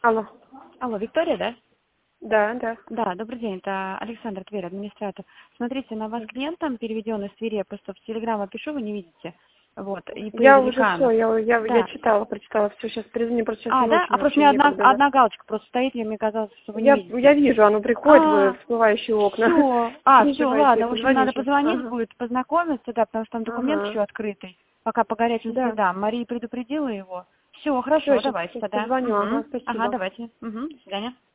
Алло. Алло, Виктория, да? Да, да. Да, добрый день, это Александр Тверь, администратор. Смотрите, на вас клиент там переведен из Твери, я просто в Телеграм пишу, вы не видите. Вот, и Я уже все, Великанов. я Да. читала, прочитала, все, сейчас перезвони, просто сейчас не Да? очень А просто вообще у меня некогда, да. одна галочка просто стоит, и мне казалось, что вы не Я видите. вижу, оно приходит в всплывающие окна. Все. Все, Переживайте, я ладно, в общем, позвоню надо сейчас. позвонить Ага. будет, познакомиться, да, потому что там документ Ага. еще открытый, пока по горячим Да. следам. Мария предупредила его. Все, Все, хорошо, сейчас давайте тогда. позвоню, ага, Ага, спасибо. давайте. До свидания.